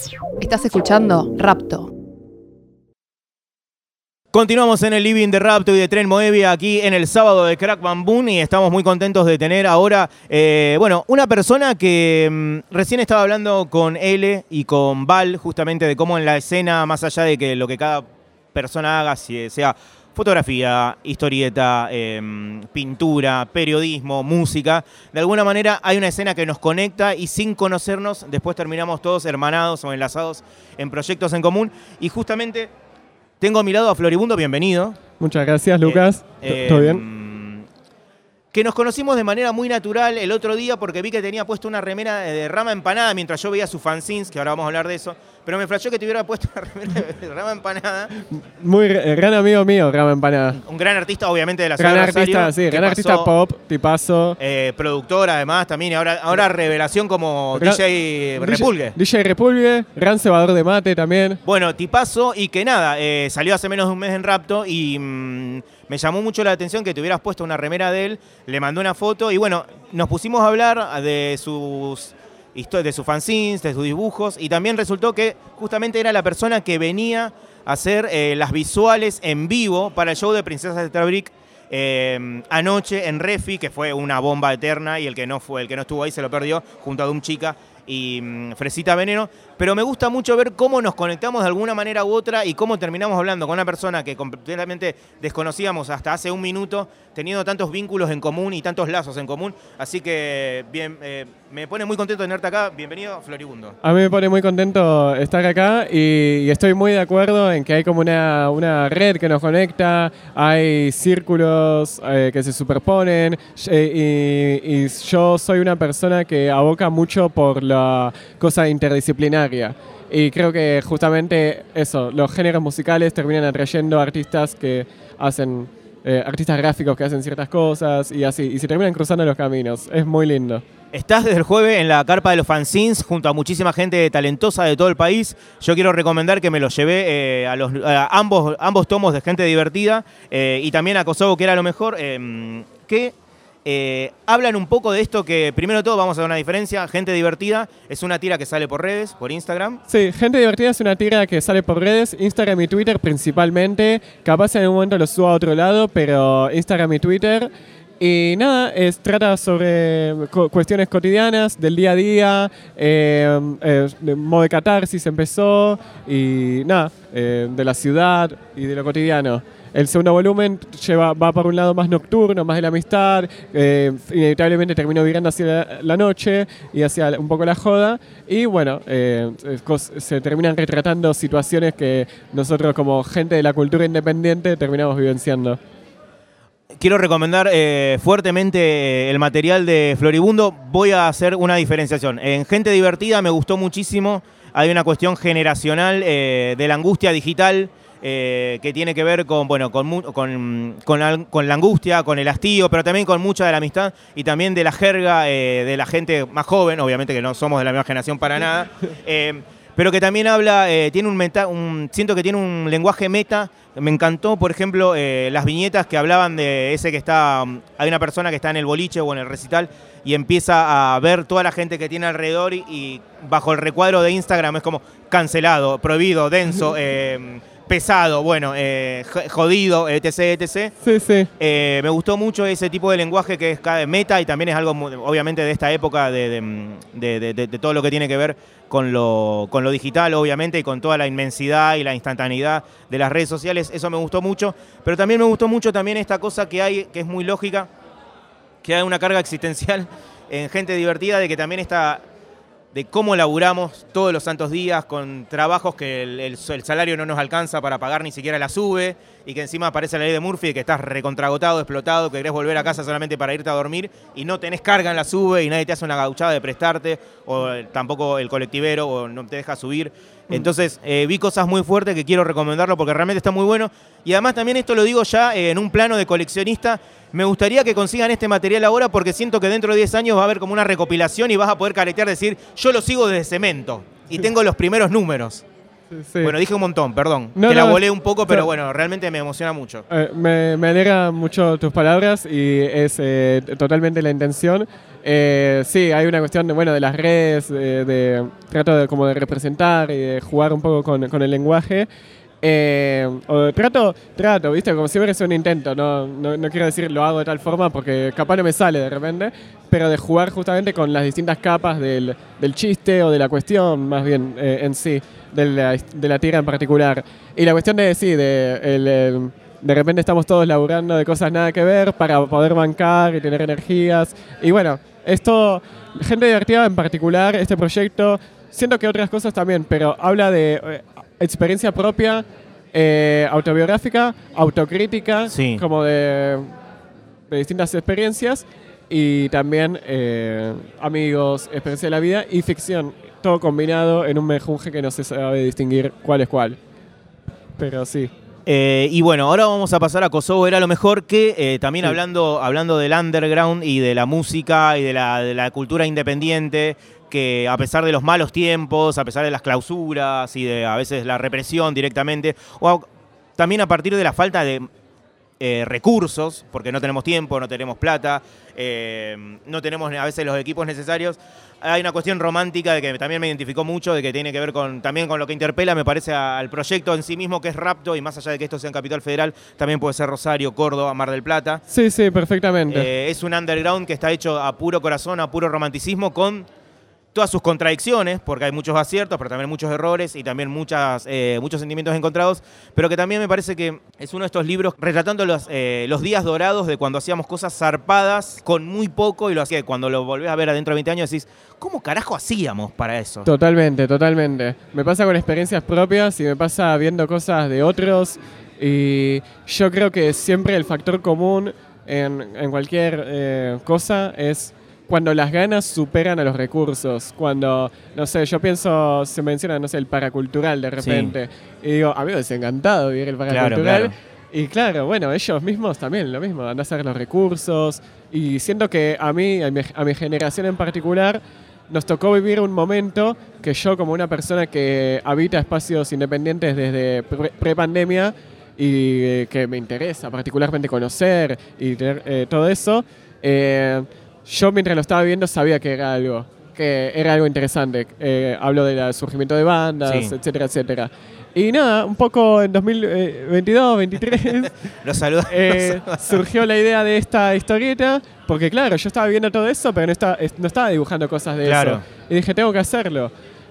Estás escuchando Rapto. Continuamos en el living de Rapto y de Tren Moebia aquí en el sábado de Crack Bam Boom y estamos muy contentos de tener ahora, una persona que recién estaba hablando con Ele y con Val justamente de cómo en la escena, más allá de que lo que cada persona haga, si sea fotografía, historieta, pintura, periodismo, música, de alguna manera hay una escena que nos conecta y sin conocernos después terminamos todos hermanados o enlazados en proyectos en común y justamente... Tengo a mi lado a Floribundo, bienvenido. Muchas gracias, Lucas. ¿Todo bien? Que nos conocimos de manera muy natural el otro día porque vi que tenía puesto una remera de Rama Empanada mientras yo veía sus fanzines, que ahora vamos a hablar de eso. Pero me flashó que te hubiera puesto una remera de Rama Empanada. Muy gran amigo mío, Rama Empanada. Un gran artista, obviamente, de la ciudad de Rosario. Artista, sí, gran artista pop, tipazo. Productor, además, también. Ahora revelación como DJ Repulgue. DJ Repulgue, gran cebador de mate también. Bueno, tipazo y que nada, salió hace menos de un mes en Rapto y me llamó mucho la atención que te hubieras puesto una remera de él, le mandé una foto y bueno, nos pusimos a hablar de sus fanzines, de sus dibujos y también resultó que justamente era la persona que venía a hacer las visuales en vivo para el show de Princesas de Trabric anoche en Refi, que fue una bomba eterna y el que no estuvo ahí se lo perdió junto a Dum Chica y Fresita Veneno, pero me gusta mucho ver cómo nos conectamos de alguna manera u otra y cómo terminamos hablando con una persona que completamente desconocíamos hasta hace un minuto, teniendo tantos vínculos en común y tantos lazos en común, así que bien, me pone muy contento de tenerte acá, bienvenido Floribundo. A mí me pone muy contento estar acá y estoy muy de acuerdo en que hay como una red que nos conecta, hay círculos que se superponen y yo soy una persona que aboca mucho por la cosa interdisciplinaria. Y creo que justamente eso, los géneros musicales terminan atrayendo artistas que hacen, artistas gráficos que hacen ciertas cosas y así, y se terminan cruzando los caminos. Es muy lindo. Estás desde el jueves en la carpa de los fanzines junto a muchísima gente talentosa de todo el país. Yo quiero recomendar que me los llevé a ambos tomos de gente divertida y también a Kosovo, que era lo mejor, que hablan un poco de esto que, primero de todo, vamos a ver una diferencia. Gente Divertida es una tira que sale por redes, por Instagram. Sí, Gente Divertida es una tira que sale por redes, Instagram y Twitter principalmente. Capaz en algún momento lo subo a otro lado, pero Instagram y Twitter. Y nada, trata sobre cuestiones cotidianas, del día a día, de modo de catarsis empezó, y nada, de la ciudad y de lo cotidiano. El segundo volumen va por un lado más nocturno, más de la amistad, inevitablemente terminó virando hacia la noche y hacia un poco la joda, y bueno, se terminan retratando situaciones que nosotros como gente de la cultura independiente terminamos vivenciando. Quiero recomendar fuertemente el material de Floribundo. Voy a hacer una diferenciación. En Gente Divertida me gustó muchísimo. Hay una cuestión generacional de la angustia digital que tiene que ver con la angustia, con el hastío, pero también con mucha de la amistad y también de la jerga de la gente más joven, obviamente que no somos de la misma generación para nada, pero que también habla, siento que tiene un lenguaje meta. Me encantó, por ejemplo, las viñetas que hablaban de ese que está, hay una persona que está en el boliche o en el recital y empieza a ver toda la gente que tiene alrededor y bajo el recuadro de Instagram es como cancelado, prohibido, denso, pesado, bueno, jodido, etc, etc. Sí, sí. Me gustó mucho ese tipo de lenguaje que es meta y también es algo obviamente de esta época de todo lo que tiene que ver con lo digital, obviamente, y con toda la inmensidad y la instantaneidad de las redes sociales. Eso me gustó mucho, pero también me gustó mucho también esta cosa que hay, que es muy lógica, que hay una carga existencial en Gente Divertida, de que también está de cómo laburamos todos los santos días con trabajos que el salario no nos alcanza para pagar ni siquiera la SUBE y que encima aparece la ley de Murphy, que estás recontragotado, explotado, que querés volver a casa solamente para irte a dormir y no tenés carga en la SUBE y nadie te hace una gauchada de prestarte o tampoco el colectivero o no te deja subir. Entonces vi cosas muy fuertes que quiero recomendarlo porque realmente está muy bueno y además también esto lo digo ya en un plano de coleccionista. Me gustaría que consigan este material ahora porque siento que dentro de 10 años va a haber como una recopilación y vas a poder caretear, decir, yo lo sigo desde Cemento y tengo los primeros números. Sí. Bueno, dije un montón, perdón. No, Te la no, volé un poco, pero no. bueno, realmente me emociona mucho. Me alegra mucho tus palabras y es totalmente la intención. Sí, hay una cuestión de las redes, trato como de representar y de jugar un poco con el lenguaje. Trato, ¿viste? Como siempre es un intento, no quiero decir lo hago de tal forma porque capaz no me sale de repente, pero de jugar justamente con las distintas capas del chiste o de la cuestión, más bien en sí, de la tira en particular. Y la cuestión de repente estamos todos laburando de cosas nada que ver para poder bancar y tener energías. Y bueno, esto, gente divertida en particular, este proyecto, siento que otras cosas también, pero habla de experiencia propia, autobiográfica, autocrítica, Sí. como de distintas experiencias y también amigos, experiencia de la vida y ficción, todo combinado en un mejunje que no se sabe distinguir cuál es cuál. Pero sí. Y bueno, ahora vamos a pasar a Kosovo Era lo Mejor, que también Sí. hablando del underground y de la música y de la cultura independiente, que a pesar de los malos tiempos, a pesar de las clausuras y de a veces la represión directamente, también a partir de la falta de recursos, porque no tenemos tiempo, no tenemos plata, no tenemos a veces los equipos necesarios. Hay una cuestión romántica de que también me identificó mucho, de que tiene que ver también con lo que interpela, me parece, al proyecto en sí mismo, que es Rapto, y más allá de que esto sea en Capital Federal, también puede ser Rosario, Córdoba, Mar del Plata. Sí, perfectamente. Es un underground que está hecho a puro corazón, a puro romanticismo, con todas sus contradicciones, porque hay muchos aciertos, pero también muchos errores y también muchos sentimientos encontrados, pero que también me parece que es uno de estos libros retratando los días dorados de cuando hacíamos cosas zarpadas con muy poco y lo hacía. Cuando lo volvés a ver adentro de 20 años decís, ¿cómo carajo hacíamos para eso? Totalmente. Me pasa con experiencias propias y me pasa viendo cosas de otros y yo creo que siempre el factor común en cualquier cosa es cuando las ganas superan a los recursos, cuando, no sé, yo pienso, se menciona, no sé, el paracultural de repente, y digo, a mí me hubiese encantado vivir el paracultural, Claro. y claro, bueno, ellos mismos también lo mismo, andar a hacer los recursos, y siento que a mi generación en particular, nos tocó vivir un momento que yo, como una persona que habita espacios independientes desde pre-pandemia, y que me interesa particularmente conocer y tener todo eso, yo mientras lo estaba viendo sabía que era algo interesante. Hablo del surgimiento de bandas, Sí. etcétera, etcétera. Y nada, un poco en 2022, 2023, Los saludos. surgió la idea de esta historieta, porque claro, yo estaba viendo todo eso, pero no estaba dibujando cosas de Claro. eso. Y dije, tengo que hacerlo.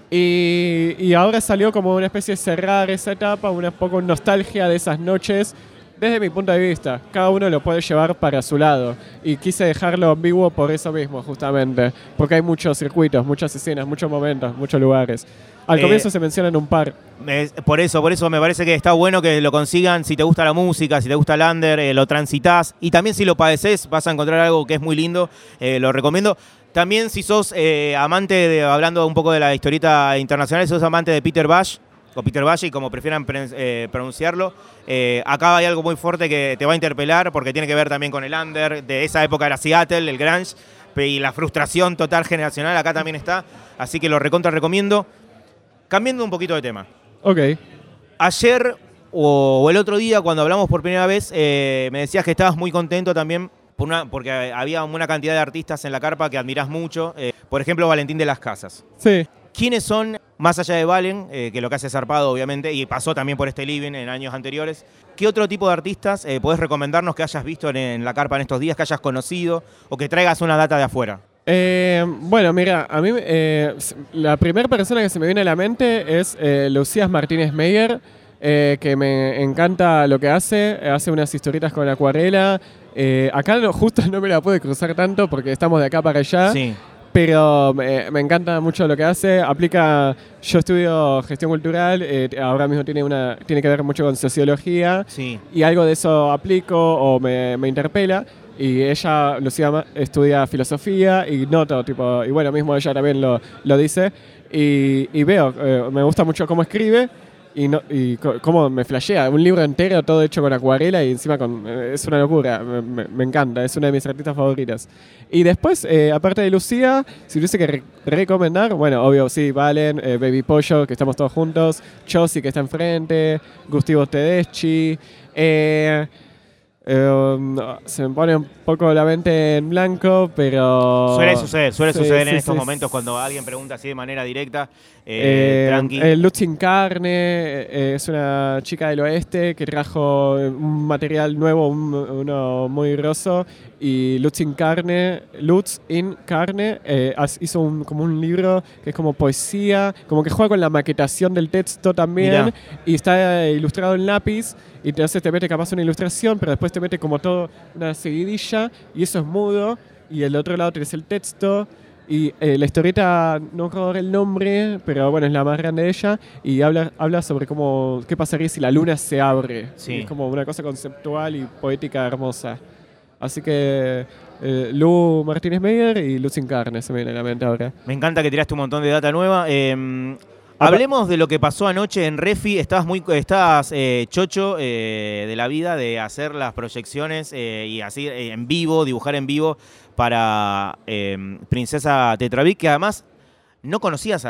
Y ahora salió como una especie de cerrar esa etapa, un poco nostalgia de esas noches. Desde mi punto de vista, cada uno lo puede llevar para su lado. Y quise dejarlo ambiguo por eso mismo, justamente. Porque hay muchos circuitos, muchas escenas, muchos momentos, muchos lugares. Al comienzo se mencionan un par. Por eso me parece que está bueno que lo consigan. Si te gusta la música, si te gusta el under, lo transitas. Y también si lo padeces, vas a encontrar algo que es muy lindo. Lo recomiendo. También si sos amante hablando un poco de la historieta internacional, si sos amante de Peter Bash, o Peter Valle, como prefieran pronunciarlo. Acá hay algo muy fuerte que te va a interpelar, porque tiene que ver también con el under, de esa época era Seattle, el grunge, y la frustración total generacional acá también está, así que lo recontra recomiendo. Cambiando un poquito de tema. Ok. Ayer o el otro día, cuando hablamos por primera vez, me decías que estabas muy contento también porque había una cantidad de artistas en la carpa que admirás mucho, por ejemplo Valentín de las Casas. Sí. ¿Quiénes son, más allá de Valen, que lo que hace zarpado obviamente, y pasó también por este living en años anteriores, qué otro tipo de artistas podés recomendarnos que hayas visto en la carpa en estos días, que hayas conocido, o que traigas una data de afuera? Bueno, mira, a mí la primera persona que se me viene a la mente es Lucías Martínez Meyer, que me encanta lo que hace unas historietas con acuarela. Acá justo no me la pude cruzar tanto porque estamos de acá para allá. Sí. Pero me encanta mucho lo que hace. Yo estudio gestión cultural, ahora mismo tiene que ver mucho con sociología. Sí. Y algo de eso aplico o me interpela. Y ella, Lucía, estudia filosofía y noto, y bueno, mismo ella también lo dice. Y veo, me gusta mucho cómo escribe. cómo me flashea. Un libro entero, todo hecho con acuarela y encima es una locura. Me encanta, es una de mis artistas favoritas. Y después, aparte de Lucía, si tuviese que recomendar, bueno, obvio, sí, Valen, Baby Pollo, que estamos todos juntos, Chossi, que está enfrente, Gustavo Tedeschi. Se me pone un poco la mente en blanco, pero... Suele suceder en estos sí, momentos cuando alguien pregunta así de manera directa. Tranqui. Lutzin Carne es una chica del oeste que trajo un material nuevo, uno muy grosso. Y Lutz in Carne hizo como un libro que es como poesía, como que juega con la maquetación del texto también. Mirá. Y está ilustrado en lápiz. Y entonces te mete capaz una ilustración, pero después te mete como todo una seguidilla. Y eso es mudo. Y del otro lado tenés el texto. Y la historieta, no recuerdo el nombre, pero bueno, es la más grande de ella. Y habla sobre qué pasaría si la luna se abre. Sí. Y es como una cosa conceptual y poética hermosa. Así que Lu Martínez Meyer y Luz sin Carne se me viene a la mente ahora. Me encanta que tiraste un montón de data nueva. Hablemos de lo que pasó anoche en Refi. Estabas chocho de la vida de hacer las proyecciones y así en vivo, dibujar en vivo para Princesa Tetrabric, que además no conocías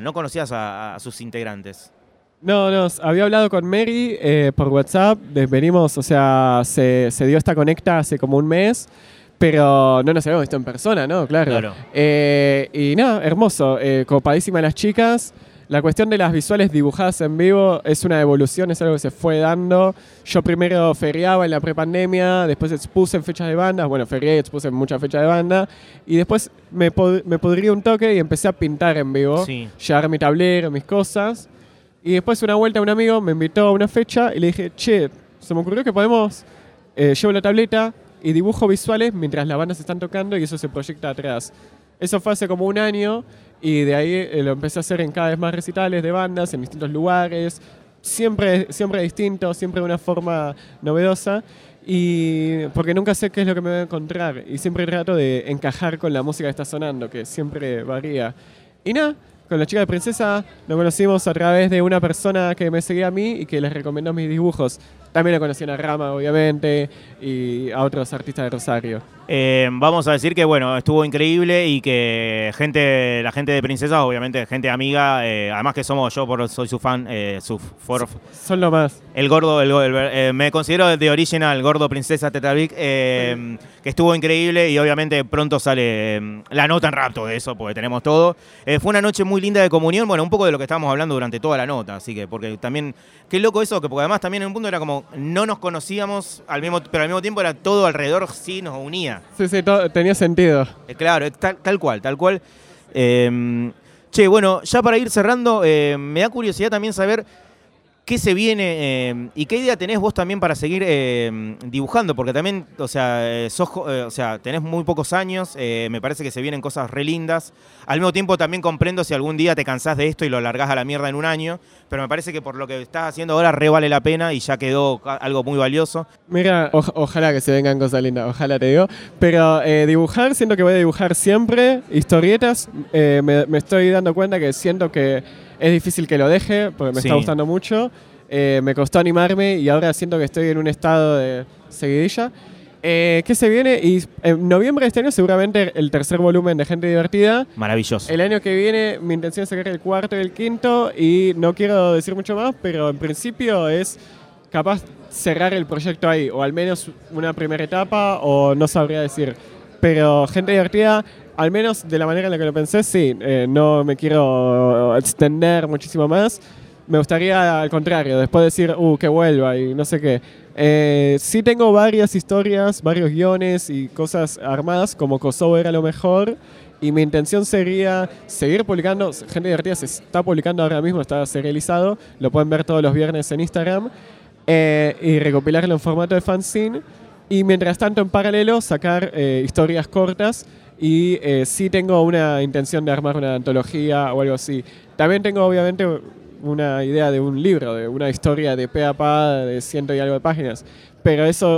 a sus integrantes. No, había hablado con Mary por WhatsApp. Venimos, o sea, se dio esta conecta hace como un mes. Pero no nos habíamos visto en persona, ¿no? Claro. Y nada, hermoso. Copadísimas las chicas. La cuestión de las visuales dibujadas en vivo es una evolución, es algo que se fue dando. Yo primero feriaba en la prepandemia, después expuse en fechas de banda. Bueno, ferié y expuse en muchas fechas de banda. Y después me pudrí un toque y empecé a pintar en vivo. Sí. Llevar mi tablero, mis cosas. Y después una vuelta un amigo me invitó a una fecha y le dije, che, se me ocurrió que podemos... llevo la tableta y dibujo visuales mientras las bandas están tocando y eso se proyecta atrás. Eso fue hace como un año y de ahí lo empecé a hacer en cada vez más recitales de bandas, en distintos lugares, siempre distinto, siempre de una forma novedosa, y porque nunca sé qué es lo que me voy a encontrar y siempre trato de encajar con la música que está sonando, que siempre varía. Y nada, con la chica de Princesa nos conocimos a través de una persona que me seguía a mí y que les recomendó mis dibujos. También la conocí a Rama, obviamente, y a otros artistas de Rosario. Vamos a decir que bueno, estuvo increíble y que la gente de Princesa, obviamente gente amiga, además que soy su fan, Son lo más. El gordo, me considero de original, gordo Princesa Tetrabric, que estuvo increíble y obviamente pronto sale la nota en Rapto de eso, porque tenemos todo. Fue una noche muy linda de comunión, bueno, un poco de lo que estábamos hablando durante toda la nota, así que, porque también, qué loco eso, porque además también en un punto era como, no nos conocíamos, pero al mismo tiempo era todo alrededor, sí nos unía. Sí, tenía sentido. Claro, tal cual. Che, bueno, ya para ir cerrando, me da curiosidad también saber qué se viene y qué idea tenés vos también para seguir dibujando, porque también, o sea, tenés muy pocos años, me parece que se vienen cosas re lindas. Al mismo tiempo también comprendo si algún día te cansás de esto y lo largás a la mierda en un año, pero me parece que por lo que estás haciendo ahora re vale la pena y ya quedó algo muy valioso. Mira, ojalá que se vengan cosas lindas, ojalá te digo. Pero dibujar, siento que voy a dibujar siempre. Historietas, me estoy dando cuenta que siento que es difícil que lo deje, porque me está gustando mucho. Me costó animarme y ahora siento que estoy en un estado de seguidilla. ¿Qué se viene? Y en noviembre de este año seguramente el tercer volumen de Gente Divertida. Maravilloso. El año que viene mi intención es sacar el cuarto y el quinto y no quiero decir mucho más, pero en principio es capaz cerrar el proyecto ahí, o al menos una primera etapa, o no sabría decir. Pero Gente Divertida, al menos de la manera en la que lo pensé, sí, no me quiero extender muchísimo más. Me gustaría, al contrario, después decir, que vuelva y no sé qué. Sí tengo varias historias, varios guiones y cosas armadas, como Kosovo era lo mejor. Y mi intención sería seguir publicando. Gente Divertida se está publicando ahora mismo, está serializado. Lo pueden ver todos los viernes en Instagram. Y recopilarlo en formato de fanzine. Y mientras tanto, en paralelo, sacar historias cortas. Y sí tengo una intención de armar una antología o algo así. También tengo, obviamente, una idea de un libro, de una historia de pe a pa de 100 y algo de páginas. Pero eso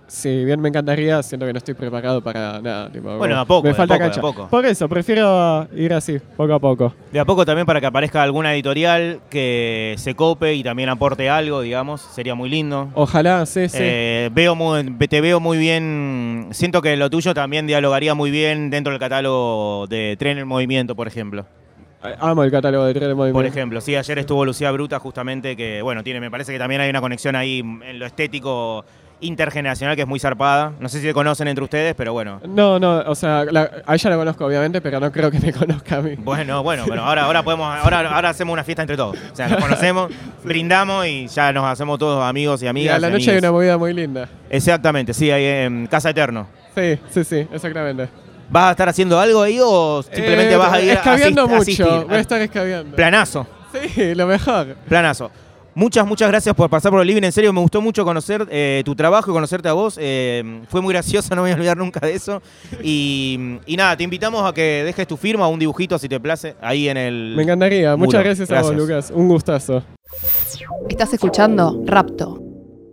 si bien me encantaría, siento que no estoy preparado para nada. Tipo, Bueno, de a poco, me falta de a cancha. poco. Por eso, prefiero ir así, poco a poco. De a poco también para que aparezca alguna editorial que se cope y también aporte algo, digamos, sería muy lindo. Ojalá, sí. Te veo muy bien, siento que lo tuyo también dialogaría muy bien dentro del catálogo de Tren en Movimiento, por ejemplo. Amo el catálogo de Tren en Movimiento. Por ejemplo, sí, ayer estuvo Lucía Bruta justamente, que bueno, me parece que también hay una conexión ahí en lo estético intergeneracional que es muy zarpada. No sé si se conocen entre ustedes, pero bueno. No, o sea, a ella la conozco obviamente, pero no creo que me conozca a mí. Bueno, pero ahora hacemos una fiesta entre todos. O sea, nos conocemos, brindamos y ya nos hacemos todos amigos y amigas. Y a la noche hay una movida muy linda. Exactamente, sí, ahí en Casa Eterno. Sí, exactamente. ¿Vas a estar haciendo algo ahí o simplemente vas a ir escabeando mucho, asistir? Voy a estar escabeando. Planazo. Sí, lo mejor. Planazo. Muchas gracias por pasar por el living. En serio, me gustó mucho conocer tu trabajo y conocerte a vos. Fue muy gracioso, no me voy a olvidar nunca de eso. Y nada, te invitamos a que dejes tu firma o un dibujito, si te place, ahí en el... Me encantaría. muro. Muchas gracias a vos, Lucas. Un gustazo. Estás escuchando Rapto.